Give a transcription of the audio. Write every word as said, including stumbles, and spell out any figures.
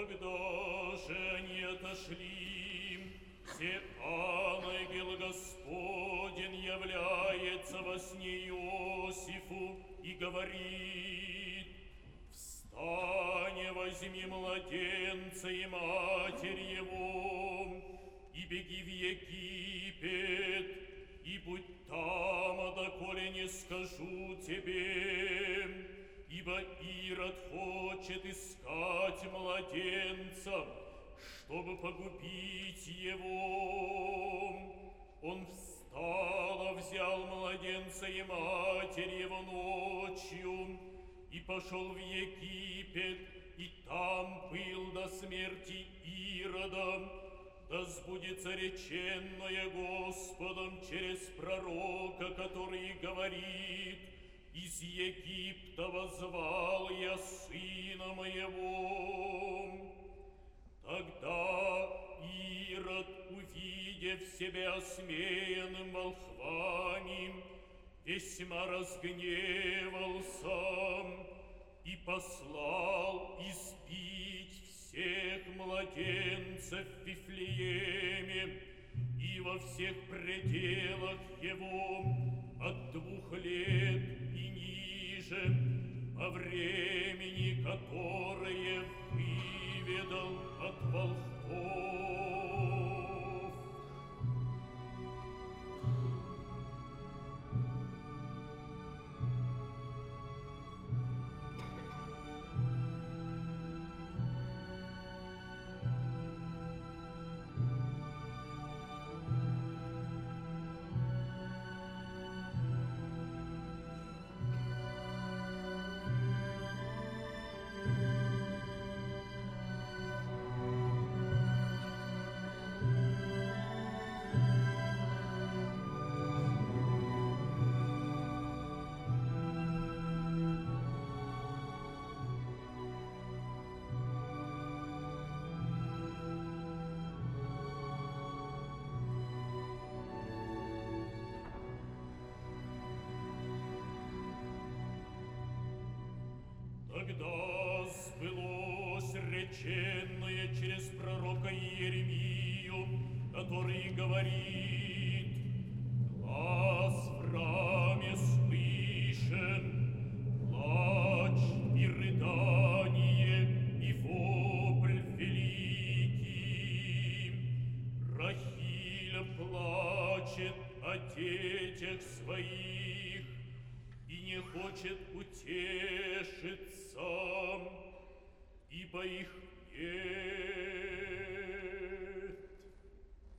Когда же они отошли, все ангел Господень является во сне Иосифу и говорит: «Встань, возьми младенца и матерь его, и беги в Египет, и будь там, доколе не скажу тебе». Ибо Ирод хочет искать младенца, чтобы погубить его. Он встал, взял младенца и матерь его ночью, и пошел в Египет, и там был до смерти Ирода. Да сбудется реченное Господом через пророка, который говорит: «Из Египта воззвал я сына моего». Тогда Ирод, увидев себя осмеянным волхвами, весьма разгневался и послал избить всех младенцев в Вифлееме и во всех пределах его от двух лет и ниже, по времени, которое выведал от волхвов. Тогда сбылось реченное через пророка Иеремию, который говорит: «Глас в раме слышен, плач и рыдание, и вопль великий. Рахиля плачет о детях своих и не хочет утешиться, ибо их нет.